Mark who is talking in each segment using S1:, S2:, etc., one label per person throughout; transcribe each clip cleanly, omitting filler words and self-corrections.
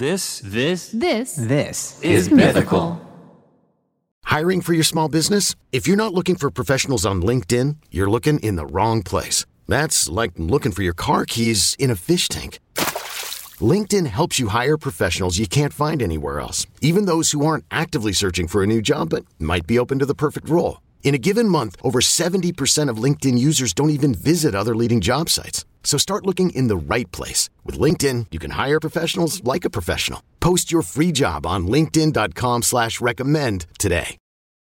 S1: This
S2: is Mythical.
S3: Hiring for your small business? If you're not looking for professionals on LinkedIn, you're looking in the wrong place. That's like looking for your car keys in a fish tank. LinkedIn helps you hire professionals you can't find anywhere else, even those who aren't actively searching for a new job but might be open to the perfect role. In a given month, over 70% of LinkedIn users don't even visit other leading job sites. So start looking in the right place. With LinkedIn, you can hire professionals like a professional. Post your free job on linkedin.com/recommend today.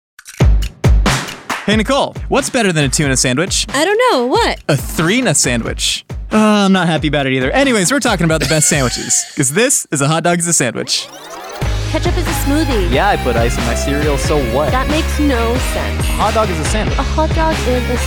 S2: Hey, Nicole, what's better than a tuna sandwich?
S4: I don't know. What?
S2: A three-na sandwich. I'm not happy about it either. Anyways, we're talking about the best sandwiches, because this is a hot dog is a sandwich.
S4: Ketchup is a smoothie.
S5: Yeah, I put ice in my cereal, so what?
S4: That makes no sense.
S5: A hot dog is a sandwich.
S4: A hot dog is a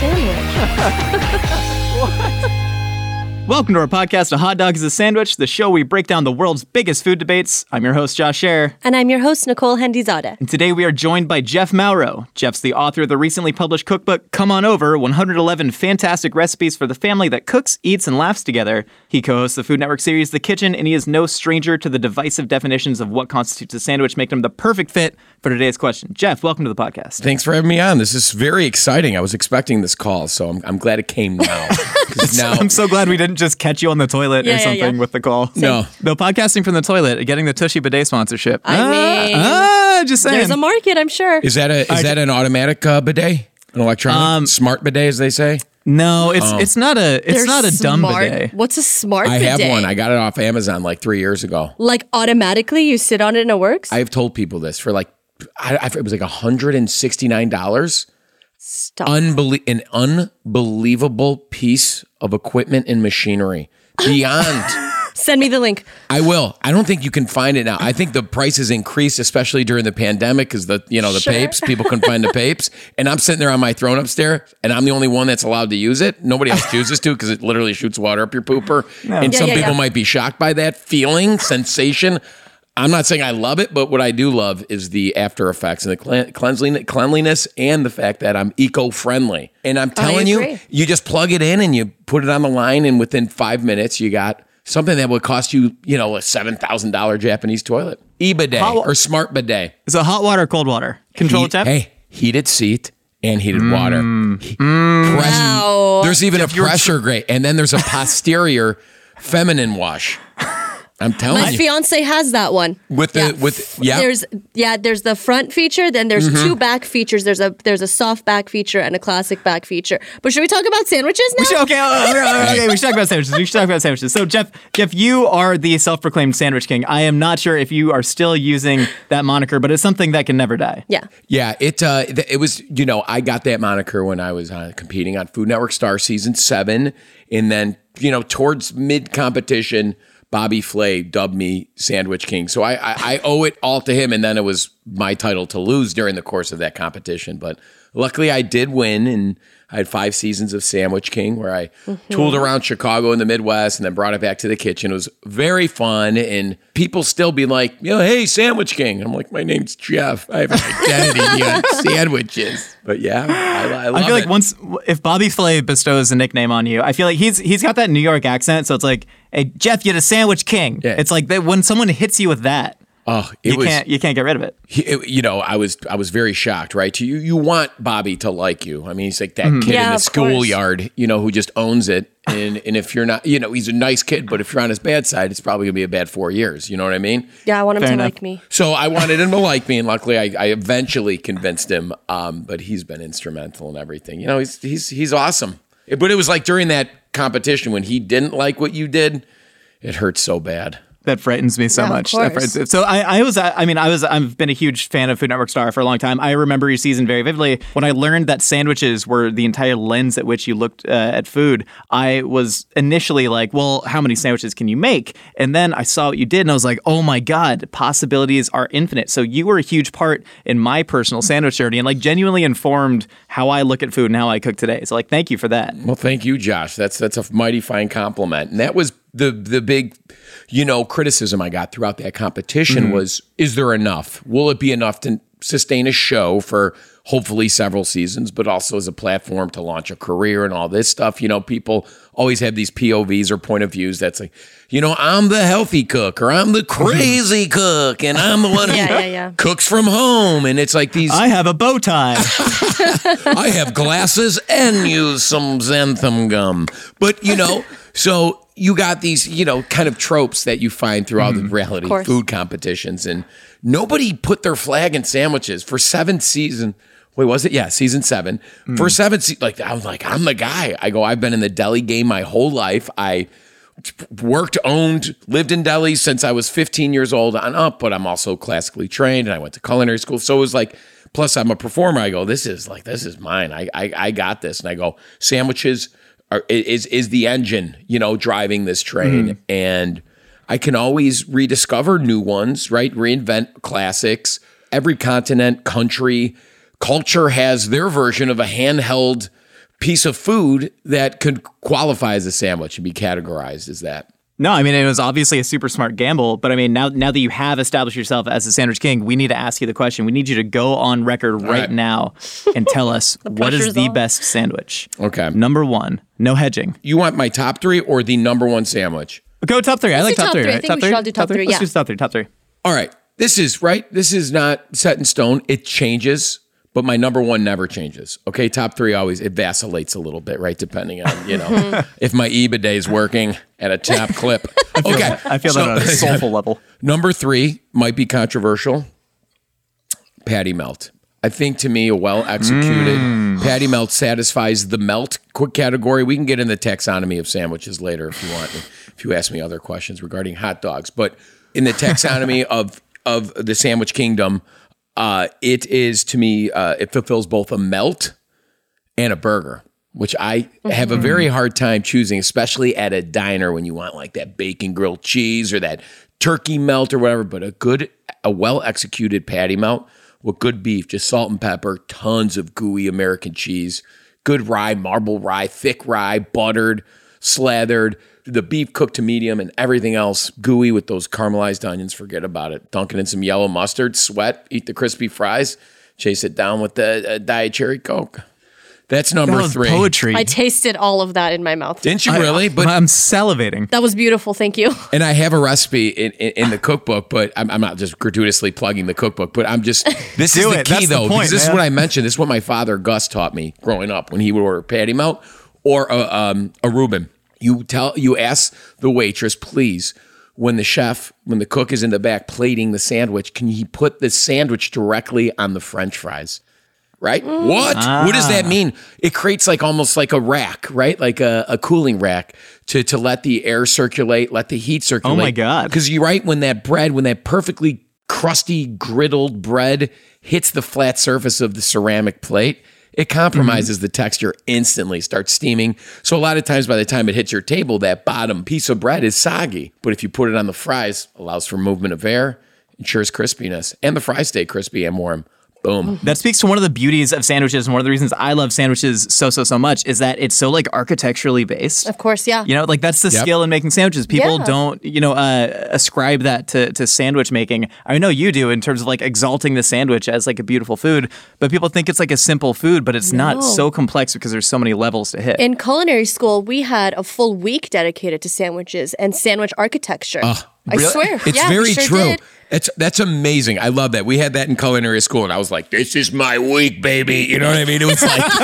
S4: sandwich.
S2: Welcome to our podcast, A Hot Dog is a Sandwich, the show where we break down the world's biggest food debates. I'm your host, Josh Scherer.
S4: And I'm your host, Nicole Hendizadeh.
S2: And today we are joined by Jeff Mauro. Jeff's the author of the recently published cookbook, Come On Over, 111 Fantastic Recipes for the Family That Cooks, Eats, and Laughs Together. He co-hosts the Food Network series, The Kitchen, and he is no stranger to the divisive definitions of what constitutes a sandwich, making him the perfect fit for today's question. Jeff, welcome to the podcast.
S6: Thanks for having me on. This is very exciting. I was expecting this call, so I'm glad it came now.
S2: I'm so glad we didn't just catch you on the toilet or something with the call.
S6: No,
S2: podcasting from the toilet, getting the Tushy Bidet sponsorship. Just saying.
S4: There's a market, I'm sure.
S6: Is that an automatic bidet, an electronic smart bidet, as they say?
S2: No, it's not a dumb bidet.
S4: What's a smart bidet?
S6: I have one. I got it off Amazon like 3 years ago.
S4: Like automatically, you sit on it and it works.
S6: I've told people this for like it was like $169.
S4: Stop.
S6: An unbelievable piece of equipment and machinery. Beyond.
S4: Send me the link.
S6: I will. I don't think you can find it now. I think the prices increased, especially during the pandemic, because the papes, people couldn't find the papes. And I'm sitting there on my throne upstairs, and I'm the only one that's allowed to use it. Nobody else chooses to because it literally shoots water up your pooper. No. And some people might be shocked by that feeling, sensation. I'm not saying I love it, but what I do love is the after effects and the cleanliness and the fact that I'm eco-friendly. And I'm telling you, you just plug it in and you put it on the line, and within 5 minutes, you got something that would cost you, a $7,000 Japanese toilet. E-bidet or smart bidet.
S2: Is it hot water or cold water? Control temp?
S6: Hey, heated seat and heated water.
S4: Wow.
S6: There's even a pressure grate, and then there's a posterior feminine wash. I'm telling you.
S4: My fiance has that one.
S6: There's
S4: the front feature, then there's two back features. There's a soft back feature and a classic back feature. But should we talk about sandwiches now?
S2: Okay, we should talk about sandwiches. So Jeff, you are the self-proclaimed sandwich king. I am not sure if you are still using that moniker, but it's something that can never die.
S4: Yeah.
S6: Yeah, it was, I got that moniker when I was competing on Food Network Star Season 7, and then, towards mid-competition, Bobby Flay dubbed me Sandwich King. So I owe it all to him, and then it was my title to lose during the course of that competition. But luckily I did win, and I had 5 seasons of Sandwich King where I tooled around Chicago and the Midwest and then brought it back to the kitchen. It was very fun, and people still be like, hey, Sandwich King. I'm like, my name's Jeff. I have an identity beyond sandwiches. But yeah, I love it.
S2: I feel like if Bobby Flay bestows a nickname on you, I feel like he's got that New York accent, so it's like, hey, Jeff, you're the Sandwich King. Yeah. It's like when someone hits you with that, you can't get rid of it.
S6: I was very shocked, right? You want Bobby to like you. I mean, he's like that kid in the schoolyard, who just owns it. And if you're not, he's a nice kid, but if you're on his bad side, it's probably gonna be a bad 4 years. You know what I mean?
S4: Yeah, I want him to like me.
S6: So I wanted him to like me, and luckily I eventually convinced him. But he's been instrumental in everything. He's awesome. But it was like during that competition when he didn't like what you did, it hurt so bad.
S2: That frightens me so much. So I've been a huge fan of Food Network Star for a long time. I remember your season very vividly. When I learned that sandwiches were the entire lens at which you looked at food, I was initially like, well, how many sandwiches can you make? And then I saw what you did, and I was like, oh my God, possibilities are infinite. So you were a huge part in my personal sandwich journey, and like genuinely informed how I look at food and how I cook today. So like, thank you for that.
S6: Well, thank you, Josh. That's a mighty fine compliment. And that was the big, criticism I got throughout that competition was, is there enough? Will it be enough sustain a show for hopefully several seasons, but also as a platform to launch a career and all this stuff. You know, people always have these POVs or point of views that's like, you know, I'm the healthy cook or I'm the crazy cook and I'm the one who cooks from home. And it's like these.
S2: I have a bow tie.
S6: I have glasses and use some xanthan gum. But, you know, so you got these, you know, kind of tropes that you find throughout the reality food competitions. And nobody put their flag in sandwiches for 7 seasons. Wait, was it? Yeah, season 7. For 7 seasons, like, I was like, I'm the guy. I've been in the deli game my whole life. I worked, owned, lived in delis since I was 15 years old on up, but I'm also classically trained and I went to culinary school. So it was like, plus I'm a performer. I go, this is mine. I got this. And I go, sandwiches is the engine, you know, driving this train. And I can always rediscover new ones, right? Reinvent classics. Every continent, country, culture has their version of a handheld piece of food that could qualify as a sandwich and be categorized as that.
S2: No, I mean, it was obviously a super smart gamble, but I mean, now that you have established yourself as a sandwich king, we need to ask you the question. We need you to go on record right now and tell us what is the best sandwich.
S6: Okay.
S2: Number 1, no hedging.
S6: You want my top 3 or the number 1 sandwich?
S2: Go top 3. I like top 3.
S4: I think we should all do top 3.
S2: Let's do top 3. Top 3.
S6: All right. This is not set in stone. It changes. But my number 1 never changes. Okay, top 3 always, it vacillates a little bit, right? Depending on, you know, if my eBay is working at a top clip. Okay.
S2: I feel that on a soulful level.
S6: Number 3 might be controversial. Patty melt. I think to me, a well-executed patty melt satisfies the melt category. We can get in the taxonomy of sandwiches later if you want, if you ask me other questions regarding hot dogs. But in the taxonomy of the sandwich kingdom, it is, to me, it fulfills both a melt and a burger, which I have a very hard time choosing, especially at a diner when you want like that bacon grilled cheese or that turkey melt or whatever. But a well-executed patty melt with good beef, just salt and pepper, tons of gooey American cheese, good rye, marble rye, thick rye, buttered, slathered, the beef cooked to medium and everything else gooey with those caramelized onions. Forget about it. Dunk it in some yellow mustard, sweat, eat the crispy fries, chase it down with the Diet Cherry Coke. That's number 3.
S2: Poetry.
S4: I tasted all of that in my mouth.
S6: Didn't you really?
S2: But I'm salivating.
S4: That was beautiful. Thank you.
S6: And I have a recipe in the cookbook, but I'm not just gratuitously plugging the cookbook, but I'm just, this is the key though, because this is what I mentioned. This is what my father, Gus, taught me growing up when he would order patty melt or a Reuben. You ask the waitress, please, when the cook is in the back plating the sandwich, can he put the sandwich directly on the French fries? Right? What? What does that mean? It creates like almost like a rack, right? Like a cooling rack to let the air circulate, let the heat circulate.
S2: Oh my God.
S6: Because you're right, when that perfectly crusty, griddled bread hits the flat surface of the ceramic plate, it compromises the texture instantly, starts steaming. So a lot of times by the time it hits your table, that bottom piece of bread is soggy. But if you put it on the fries, allows for movement of air, ensures crispiness, and the fries stay crispy and warm. Boom.
S2: That speaks to one of the beauties of sandwiches, and one of the reasons I love sandwiches so much is that it's so like architecturally based.
S4: Of course, yeah.
S2: You know, like that's the skill in making sandwiches. People don't, ascribe that to sandwich making. I know you do in terms of like exalting the sandwich as like a beautiful food, but people think it's like a simple food, but it's not. So complex because there's so many levels to hit.
S4: In culinary school, we had a full week dedicated to sandwiches and sandwich architecture. I swear.
S6: It's very true. That's amazing. I love that. We had that in culinary school, and I was like, "This is my week, baby." You know what I mean? It was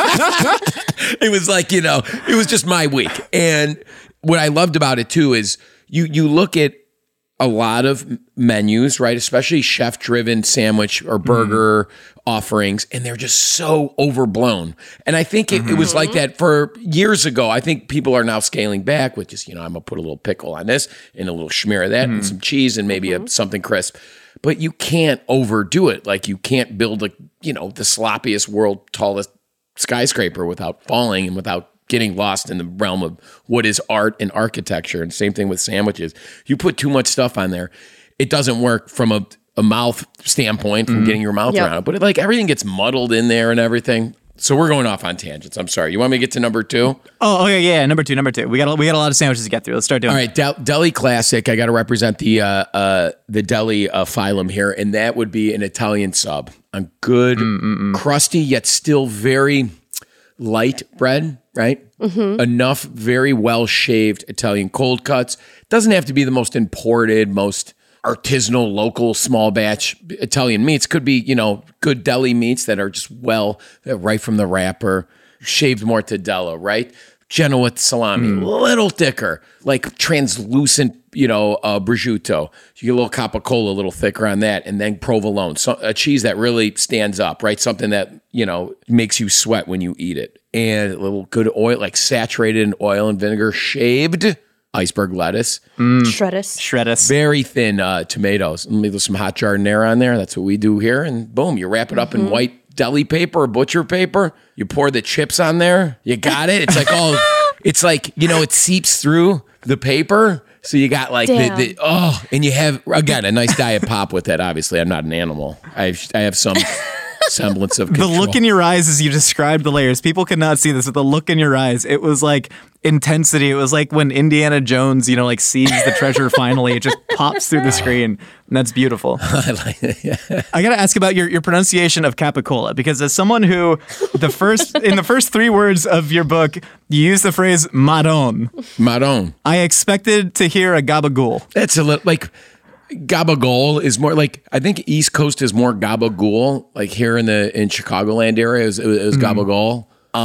S6: like, it was just my week. And what I loved about it too is you look at a lot of menus, right? Especially chef-driven sandwich or burger offerings, and they're just so overblown. And I think it was like that for years ago. I think people are now scaling back with just, I'm going to put a little pickle on this and a little schmear of that and some cheese and maybe something crisp. But you can't overdo it. Like you can't build the sloppiest, world tallest skyscraper without falling and without getting lost in the realm of what is art and architecture. And same thing with sandwiches. You put too much stuff on there, it doesn't work from a mouth standpoint from getting your mouth around it. But everything gets muddled in there and everything. So we're going off on tangents. I'm sorry. You want me to get to number 2?
S2: Oh, yeah. Number two. We got a lot of sandwiches to get through. Let's start doing.
S6: All right, deli classic. I got to represent the deli phylum here, and that would be an Italian sub. On good, crusty yet still very light bread. Right? Enough very well shaved Italian cold cuts. Doesn't have to be the most imported, most artisanal, local, small batch Italian meats. Could be, good deli meats that are just right from the wrapper, shaved mortadella, right? Genoa salami, a little thicker, like translucent, prosciutto. You get a little capicola, a little thicker on that, and then provolone, so a cheese that really stands up, right? Something that, makes you sweat when you eat it. And a little good oil, like saturated in oil and vinegar, shaved iceberg lettuce.
S4: Shreddus.
S6: Very thin tomatoes. And maybe some hot jardinera on there. That's what we do here. And boom, you wrap it up in white deli paper or butcher paper. You pour the chips on there. You got it. It's like, it seeps through the paper. So you got like and you have, again, a nice diet pop with that. Obviously, I'm not an animal. I have some semblance of control.
S2: The look in your eyes as you described the layers. People could not see this, but the look in your eyes, it was like intensity. It was like when Indiana Jones, sees the treasure finally. It just pops through the screen. And that's beautiful.
S6: I like it. Yeah.
S2: I got to ask about your pronunciation of capicola, because as someone who in the first 3 words of your book, you use the phrase marron.
S6: Marron.
S2: I expected to hear a gabagool.
S6: That's a little like gabagool is more like, I think East Coast is more gabagool. Like here in Chicagoland area, it was gabagool.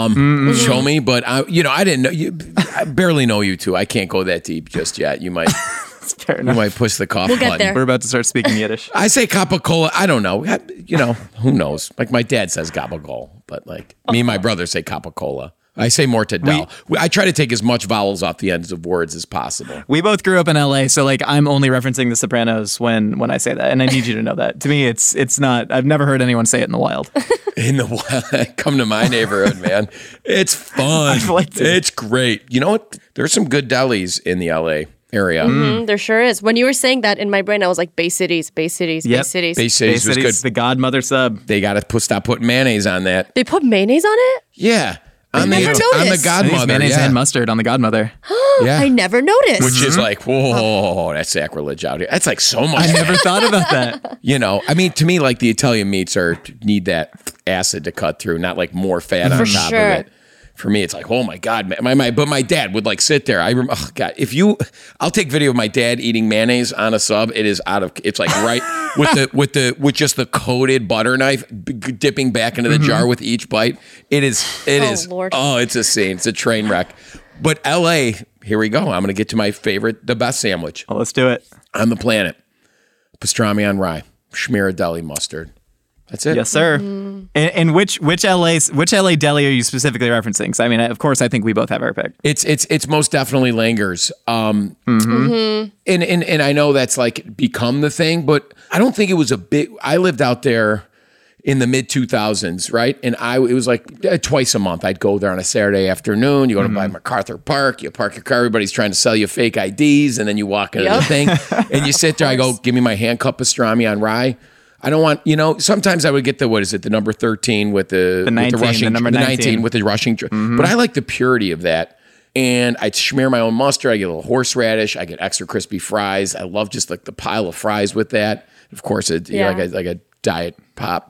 S6: Show me, but I didn't know. I barely know you two. I can't go that deep just yet. You might.
S2: Fair enough.
S6: You might push the cough
S4: We'll get
S6: button.
S4: there.
S2: We're about to start speaking Yiddish.
S6: I say capicola. I don't know. Who knows? Like my dad says gabagool, but like me and my brother say capicola. I say mortadella. I try to take as much vowels off the ends of words as possible.
S2: We both grew up in LA, so like I'm only referencing The Sopranos when I say that, and I need you to know that. To me, it's not. I've never heard anyone say it in the wild.
S6: In the wild, come to my neighborhood, man. It's fun.
S2: I'd like to.
S6: It's great. You know what? There's some good delis in the LA area.
S4: There sure is. When you were saying that in my brain, I was like, Bay Cities.
S6: Bay Cities
S2: Cities,
S6: was good.
S2: the godmother sub.
S6: They got to stop putting mayonnaise on that.
S4: They put mayonnaise on it?
S6: Yeah.
S4: I never noticed.
S6: On the godmother.
S2: Mayonnaise and mustard on the godmother.
S6: Yeah.
S4: I never noticed.
S6: Which is like, whoa, that's sacrilege out here. That's like so much.
S2: I never thought about that.
S6: To me, like the Italian meats need that acid to cut through, not like more fat on top of it. For me, it's like, oh my God, but my dad would like sit there. Oh God, I'll take video of my dad eating mayonnaise on a sub. It's like right with just the coated butter knife dipping back into the jar with each bite. It is.
S4: Lord.
S6: Oh, it's a scene. It's a train wreck. But LA, here we go. I'm going to get to my favorite, the best sandwich.
S2: Well, let's do it.
S6: On the planet. Pastrami on rye, schmear of deli mustard. That's it.
S2: Yes, sir. And which LA deli are you specifically referencing? 'Cause I mean, of course, I think we both have our pick.
S6: It's most definitely Langer's. And I know that's like become the thing, but I don't think it was I lived out there in the mid 2000s, right? And it was like twice a month. I'd go there on a Saturday afternoon. You go to by MacArthur Park, you park your car, everybody's trying to sell you fake IDs, and then you walk into the thing and you sit there. I go, give me my hand cut pastrami on rye. I don't want, sometimes I would get the number 13 with the 19 with the rushing. But I like the purity of that. And I'd smear my own mustard. I get a little horseradish. I get extra crispy fries. I love just like the pile of fries with that. Of course, like a diet pop.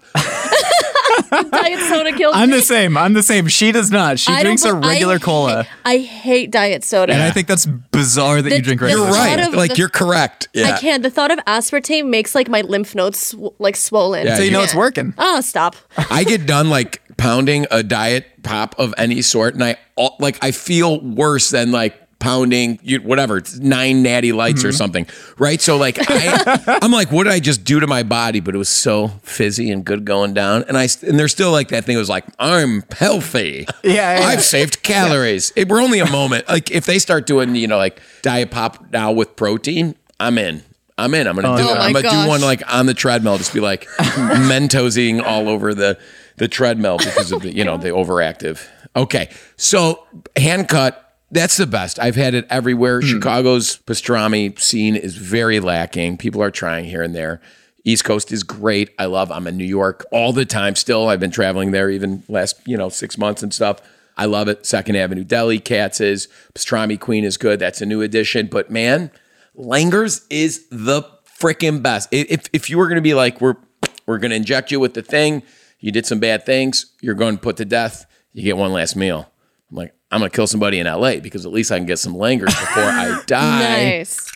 S4: Diet soda kills me.
S2: I'm the same. She does not. She drinks a regular cola.
S4: I hate diet soda.
S2: And I think that's bizarre that you drink regular
S6: You're
S2: soda.
S6: right. You're correct. Yeah.
S4: I can't. The thought of aspartame makes like my lymph nodes swollen.
S6: Yeah,
S2: So you know it's working.
S4: Oh, stop.
S6: I get done like pounding a diet pop of any sort, and I feel worse than like pounding 9 natty lights or something, right? So like I'm like, what did I just do to my body? But it was so fizzy and good going down, and there's still like that thing. It was like, I'm healthy.
S2: Yeah.
S6: I've saved calories. We're only a moment. Like if they start doing like diet pop now with protein, I'm in. I'm gonna do one like on the treadmill. Just be like Mentosing all over the treadmill because of the the overactive. Okay, so hand cut. That's the best. I've had it everywhere. Chicago's pastrami scene is very lacking. People are trying here and there. East Coast is great. I'm in New York all the time still. I've been traveling there even last, 6 months and stuff. I love it. 2nd Avenue Deli, Katz's, Pastrami Queen is good. That's a new addition. But man, Langer's is the freaking best. If you were going to be like, we're going to inject you with the thing, you did some bad things, you're going to put to death, you get one last meal. I'm like, I'm going to kill somebody in LA because at least I can get some Langers before I die.
S4: Nice.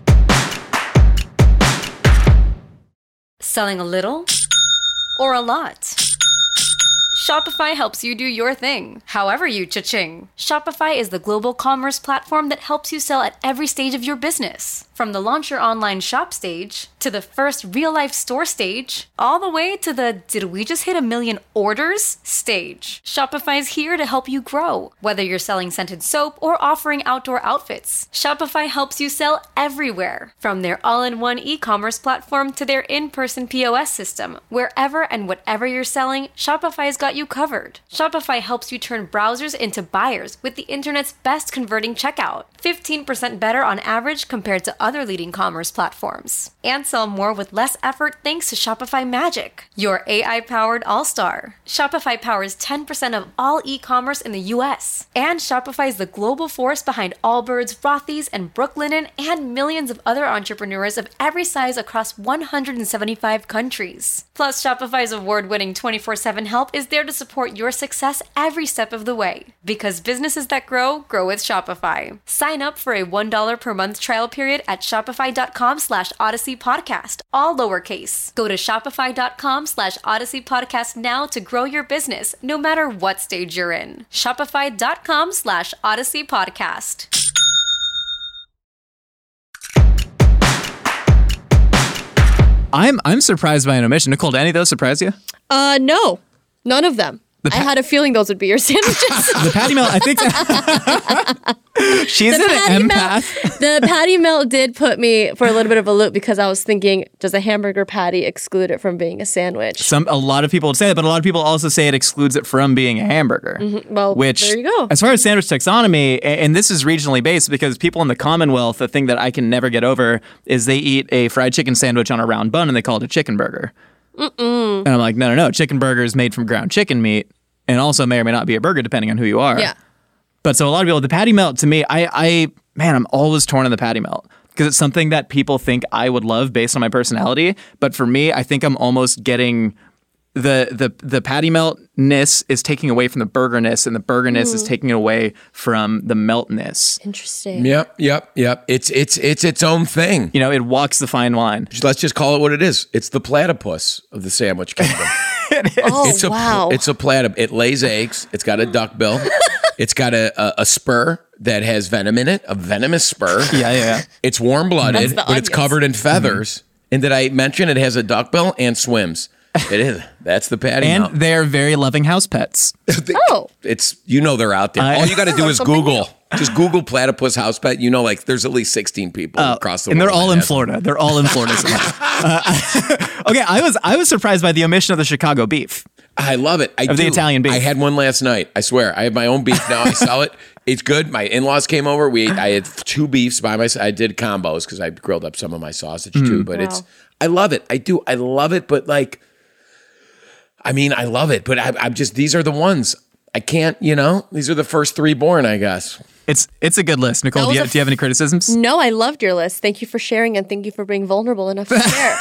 S1: Selling a little or a lot? Shopify helps you do your thing, however you cha-ching. Shopify is the global commerce platform that helps you sell at every stage of your business. From the launch your online shop stage, to the first real-life store stage, all the way to the did we just hit 1 million orders stage. Shopify's here to help you grow. Whether you're selling scented soap or offering outdoor outfits, Shopify helps you sell everywhere. From their all-in-one e-commerce platform to their in-person POS system, wherever and whatever you're selling, Shopify's got you covered. Shopify helps you turn browsers into buyers with the internet's best converting checkout. 15% better on average compared to other leading commerce platforms. And sell more with less effort thanks to Shopify Magic, your AI-powered all-star. Shopify powers 10% of all e-commerce in the US. And Shopify is the global force behind Allbirds, Rothy's, and Brooklinen, and millions of other entrepreneurs of every size across 175 countries. Plus, Shopify's award-winning 24/7 help is there to support your success every step of the way. Because businesses that grow with Shopify. Sign up for a $1 per month trial period at shopify.com/Odyssey Podcast, all lowercase. Go to shopify.com/Odyssey Podcast now to grow your business, no matter what stage you're in. Shopify.com/Odyssey Podcast.
S2: I'm surprised by an omission. Nicole, did any of those surprise you?
S4: No, none of them. I had a feeling those would be your sandwiches.
S2: The patty melt, I think. She's an empath.
S4: The patty melt did put me for a little bit of a loop because I was thinking, does a hamburger patty exclude it from being a sandwich?
S2: A lot of people would say that, but a lot of people also say it excludes it from being a hamburger.
S4: Mm-hmm. Well,
S2: which,
S4: there you go.
S2: As far as sandwich taxonomy, and this is regionally based because people in the Commonwealth, the thing that I can never get over is they eat a fried chicken sandwich on a round bun and they call it a chicken burger. And I'm like, no. Chicken burger is made from ground chicken meat and also may or may not be a burger depending on who you are.
S4: Yeah.
S2: But so a lot of people, the patty melt to me, I'm always torn on the patty melt because it's something that people think I would love based on my personality. But for me, I think I'm almost getting the patty meltness is taking away from the burgerness and the burgerness is taking away from the meltness.
S4: Interesting.
S6: Yep. It's its own thing.
S2: It walks the fine line.
S6: Let's just call it what it is. It's the platypus of the sandwich kingdom.
S2: It is.
S4: Oh, wow.
S6: It's a platypus. It lays eggs. It's got a duck bill. It's got a spur that has venom in it, a venomous spur.
S2: Yeah.
S6: It's warm-blooded, but it's covered in feathers. And did I mention it has a duck bill and swims? It is. That's the patty melt.
S2: And they're very loving house pets.
S6: It's they're out there. All you got to do is Google. Just Google platypus house pet. There's at least 16 people across the world.
S2: And they're all in Florida. They're all in Florida. Okay, I was surprised by the omission of the Chicago beef.
S6: I love it.
S2: The Italian beef.
S6: I had one last night. I swear. I have my own beef now. I sell it. It's good. My in-laws came over. I had 2 beefs by myself. I did combos because I grilled up some of my sausage too. But I love it. I do. I love it. But I love it. But I'm just, these are the ones. I can't, these are the first 3 born, I guess.
S2: It's a good list. Nicole, do you have any criticisms?
S4: No, I loved your list. Thank you for sharing and thank you for being vulnerable enough to share.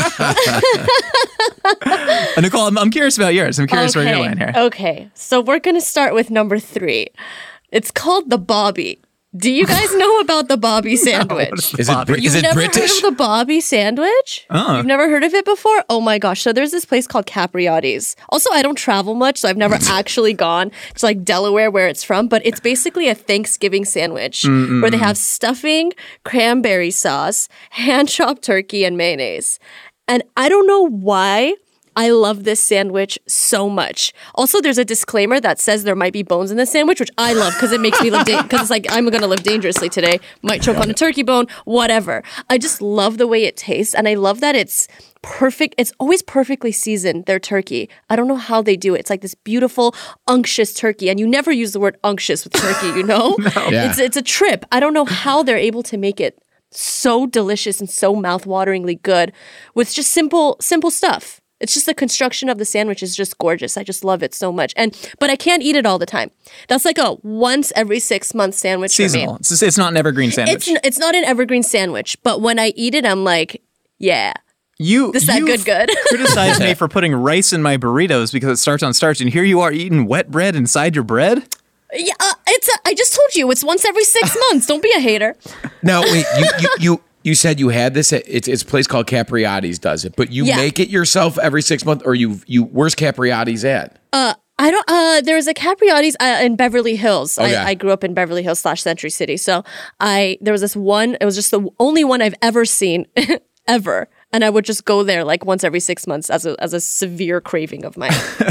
S2: Nicole, I'm curious about yours. I'm curious where you're going here.
S4: Okay, so we're going to start with number 3. It's called the Bobby. Do you guys know about the Bobby sandwich?
S6: Is it British?
S4: You've never heard of the Bobby sandwich? You've never heard of it before? Oh my gosh. So there's this place called Capriotti's. Also, I don't travel much, so I've never actually gone to Delaware where it's from, but it's basically a Thanksgiving sandwich where they have stuffing, cranberry sauce, hand-chopped turkey, and mayonnaise. And I don't know why I love this sandwich so much. Also, there's a disclaimer that says there might be bones in the sandwich, which I love because it makes me live because it's I'm going to live dangerously today. Might choke on a turkey bone, whatever. I just love the way it tastes, and I love that it's perfect. It's always perfectly seasoned, their turkey. I don't know how they do it. It's this beautiful, unctuous turkey, and you never use the word unctuous with turkey,
S6: No.
S4: Yeah. It's a trip. I don't know how they're able to make it so delicious and so mouth-wateringly good with just simple stuff. It's just the construction of the sandwich is just gorgeous. I just love it so much. But I can't eat it all the time. That's like a once every 6 month sandwich
S2: seasonal.
S4: for me.
S2: It's not an evergreen sandwich.
S4: It's not an evergreen sandwich, but when I eat it, I'm like, yeah. This is that good.
S2: Criticized me for putting rice in my burritos because it starts on starch, and here you are eating wet bread inside your bread?
S4: Yeah, I just told you, it's once every 6 months. Don't be a hater.
S6: Now, wait, you said you had this. It's a place called Capriotti's does it, but you make it yourself every 6 months, or you where's Capriotti's at?
S4: I don't. There's a Capriotti's in Beverly Hills.
S6: Okay.
S4: I grew up in Beverly Hills / Century City, so there was this one. It was just the only one I've ever seen, ever, and I would just go there like once every 6 months as a severe craving of mine.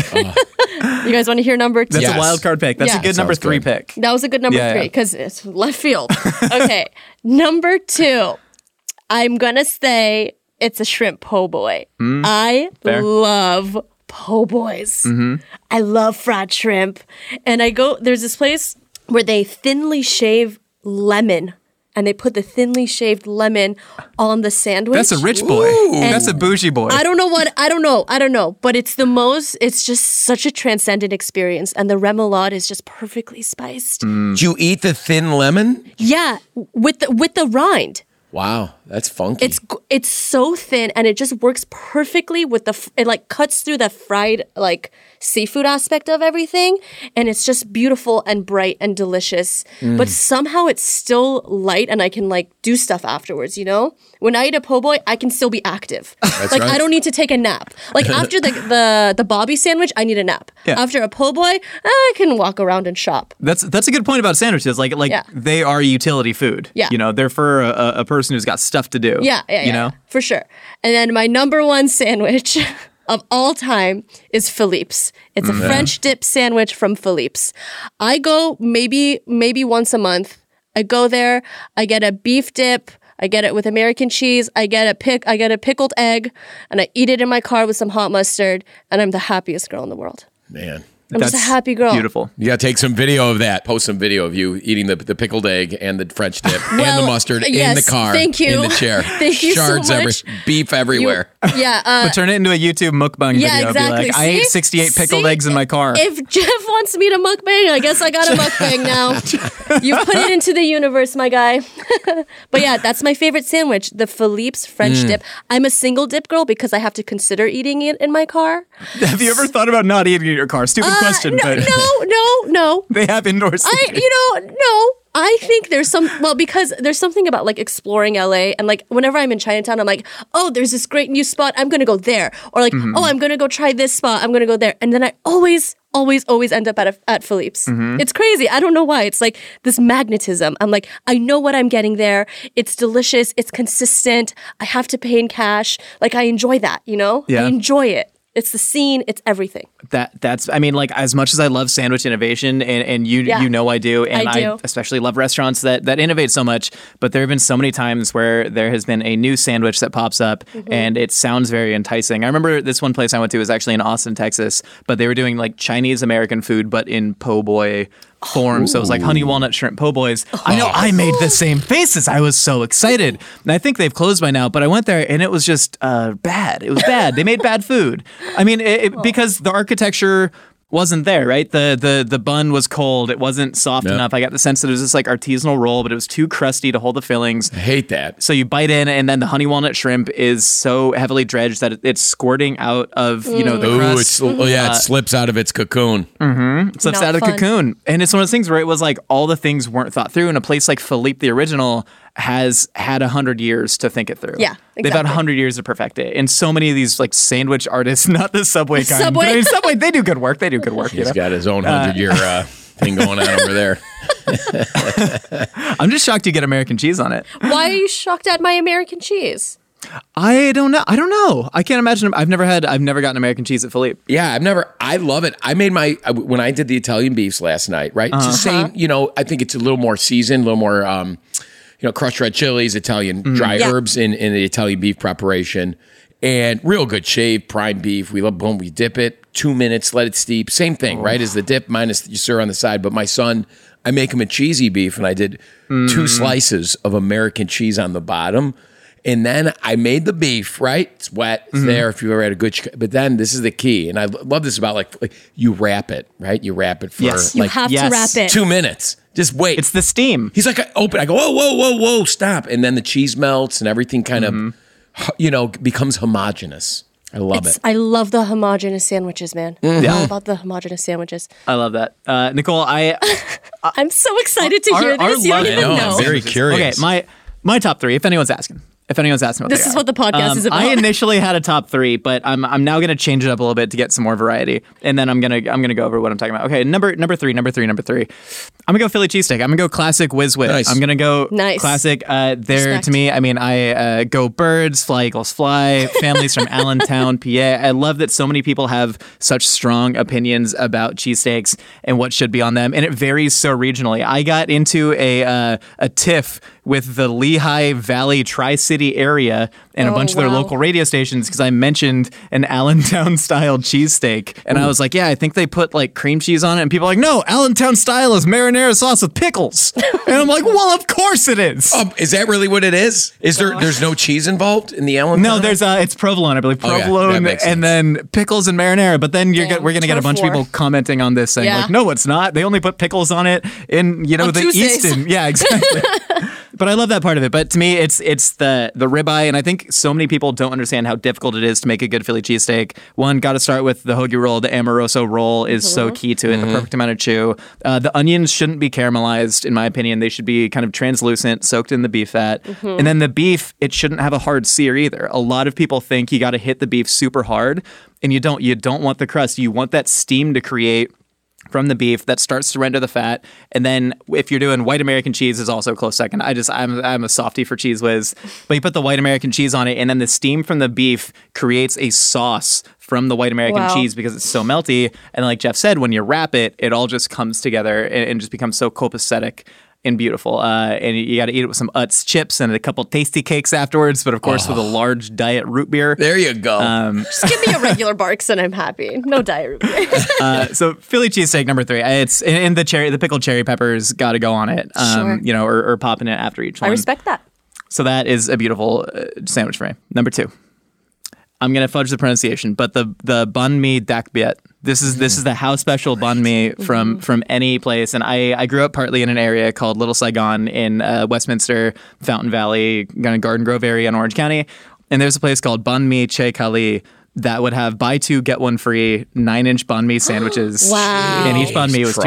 S4: You guys want to hear number 2?
S2: That's a wild card pick. That's a good number 3 pick.
S4: That was a good number 3 because it's left field. Okay, number 2. I'm gonna say it's a shrimp po' boy. I love po' boys. I love fried shrimp. And there's this place where they thinly shave lemon. And they put the thinly shaved lemon on the sandwich.
S2: That's a rich boy. That's a bougie boy.
S4: I don't know. But it's just such a transcendent experience. And the remoulade is just perfectly spiced.
S6: Do you eat the thin lemon?
S4: Yeah, with the rind.
S6: Wow, that's funky.
S4: It's so thin, and it just works perfectly with it like cuts through the fried like seafood aspect of everything, and it's just beautiful and bright and delicious. But somehow it's still light, and I can like do stuff afterwards. You know, when I eat a po' boy, I can still be active.
S6: That's
S4: like
S6: right.
S4: I don't need to take a nap. Like after the Bobby sandwich, I need a nap.
S2: Yeah.
S4: After a po' boy, I can walk around and shop.
S2: That's a good point about sandwiches. Like they are utility food.
S4: Yeah.
S2: You know, they're for a person who's got stuff to do.
S4: Yeah,
S2: you know?
S4: For sure. And then my number 1 sandwich of all time is Philippe's. It's a French dip sandwich from Philippe's. I go maybe once a month. I go there, I get a beef dip, I get it with American cheese, I get a pickled egg, and I eat it in my car with some hot mustard, and I'm the happiest girl in the world.
S6: Man.
S4: I'm just a happy girl.
S2: Beautiful.
S6: You got to take some video of that. Post some video of you eating the pickled egg and the French dip and the mustard in the car.
S4: Thank you.
S6: In the chair.
S4: Thank you
S6: Shards
S4: so much.
S6: Beef everywhere.
S2: But turn it into a YouTube mukbang video.
S4: Exactly.
S2: Be like, I ate 68 pickled eggs in my car.
S4: If Jeff wants me to mukbang, I guess I got a mukbang now. You put it into the universe, my guy. But yeah, that's my favorite sandwich, the Philippe's French dip. I'm a single dip girl because I have to consider eating it in my car.
S2: Have you ever thought about not eating in your car? Stupid question.
S4: No.
S2: They have indoor seating.
S4: No. I think because there's something about like exploring LA, and like whenever I'm in Chinatown, I'm like, oh, there's this great new spot, I'm gonna go there. Or like, oh, I'm gonna go try this spot, I'm gonna go there. And then I always end up at Philippe's. It's crazy. I don't know why. It's like this magnetism. I'm like, I know what I'm getting there. It's delicious. It's consistent. I have to pay in cash. Like I enjoy that, you know?
S2: Yeah.
S4: I enjoy it. It's the scene. It's everything.
S2: That's I mean, like as much as I love sandwich innovation, and you know I do, and I especially love restaurants that innovate so much. But there have been so many times where there has been a new sandwich that pops up, and it sounds very enticing. I remember this one place I went to was actually in Austin, Texas, but they were doing like Chinese American food, but in po' boy form. So it was like honey walnut shrimp po' boys. I know I made the same faces. I was so excited. And I think they've closed by now, but I went there and it was just bad. It was bad. They made bad food. I mean, because the architecture wasn't there, right? The bun was cold. It wasn't soft enough. I got the sense that it was just like artisanal roll, but it was too crusty to hold the fillings.
S6: I hate that.
S2: So you bite in, and then the honey walnut shrimp is so heavily dredged that it's squirting out of the crust.
S6: It slips out of its cocoon.
S2: It slips out of the cocoon, and it's one of those things where it was like all the things weren't thought through. And a place like Philippe, the original, has had 100 years to think it through.
S4: Yeah, exactly.
S2: They've had 100 years to perfect it. And so many of these like sandwich artists, not the Subway kind.
S4: Subway.
S2: But I mean, Subway, they do good work.
S6: He's got his own 100-year thing going on over there.
S2: I'm just shocked you get American cheese on it.
S4: Why are you shocked at my American cheese?
S2: I don't know. I can't imagine. I've never gotten American cheese at Philippe.
S6: Yeah, I love it. I made when I did the Italian beefs last night, right? It's the same, I think it's a little more seasoned, a little more, crushed red chilies, Italian dry herbs in the Italian beef preparation, and real good shaved prime beef. We dip it 2 minutes, let it steep. Same thing, right? As the dip minus you stir on the side. But my son I make them a cheesy beef, and I did 2 slices of American cheese on the bottom. And then I made the beef, right? It's wet. It's there if you've ever had a good But then this is the key. And I love this about like you wrap it, right? You wrap it for
S4: You have to wrap it.
S6: 2 minutes. Just wait.
S2: It's the steam.
S6: He's like, I open. I go, whoa, stop. And then the cheese melts and everything kind of, becomes homogenous. I love it.
S4: I love the homogenous sandwiches, man. I'm all about the homogenous sandwiches.
S2: I love that. Nicole,
S4: I'm so excited to hear this. You don't even know.
S6: I'm very curious.
S2: Okay, my top 3, if anyone's asking. What
S4: this is what the podcast is about.
S2: I initially had a top 3, but I'm now going to change it up a little bit to get some more variety, and then I'm gonna go over what I'm talking about. Okay, number 3. I'm gonna go Philly cheesesteak. I'm gonna go classic Whiz Wit.
S6: Nice.
S2: I'm gonna go classic.
S4: Respect.
S2: To me, I mean, I go birds, fly eagles fly. Families from Allentown, PA. I love that so many people have such strong opinions about cheesesteaks and what should be on them, and it varies so regionally. I got into a tiff with the Lehigh Valley Tri-City area and a bunch of their local radio stations because I mentioned an Allentown-style cheesesteak. And I was like, yeah, I think they put like cream cheese on it. And people are like, no, Allentown-style is marinara sauce with pickles. And I'm like, well, of course it is.
S6: Is that really what it is? Is there's no cheese involved in the Allentown?
S2: No, there's it's provolone, I believe. Provolone and then pickles and marinara. But then we're going to get a bunch of people commenting on this saying like, no, it's not. They only put pickles on it in, the
S4: Tuesdays.
S2: Easton. Yeah, exactly. But I love that part of it. But to me, it's the ribeye, and I think so many people don't understand how difficult it is to make a good Philly cheesesteak. One, got to start with the hoagie roll. The Amoroso roll is so key to it, the perfect amount of chew. The onions shouldn't be caramelized, in my opinion. They should be kind of translucent, soaked in the beef fat. And then the beef, it shouldn't have a hard sear either. A lot of people think you got to hit the beef super hard, and you don't. You don't want the crust. You want that steam to create from the beef that starts to render the fat. And then if you're doing white American cheese is also a close second. I'm a softie for Cheese Whiz, but you put the white American cheese on it, and then the steam from the beef creates a sauce from the white American cheese because it's so melty. And like Jeff said, when you wrap it, it all just comes together and just becomes so copacetic and beautiful. And you got to eat it with some Utz chips and a couple tasty cakes afterwards, but of course with a large diet root beer.
S6: There you go.
S4: Just give me a regular Barks and I'm happy. No diet root beer.
S2: So Philly cheesesteak number 3. It's in the pickled cherry peppers got to go on it.
S4: Sure.
S2: Or popping it after each one.
S4: I respect that.
S2: So that is a beautiful sandwich for me. Number 2. I'm gonna fudge the pronunciation, but the banh mi dakbiet. This is the house special banh mi from any place, and I grew up partly in an area called Little Saigon in Westminster, Fountain Valley, kind of Garden Grove area in Orange County, and there's a place called Banh Mi Che Kali that would have buy 2 get 1 free 9-inch banh mi sandwiches.
S4: Wow!
S2: And each banh mi was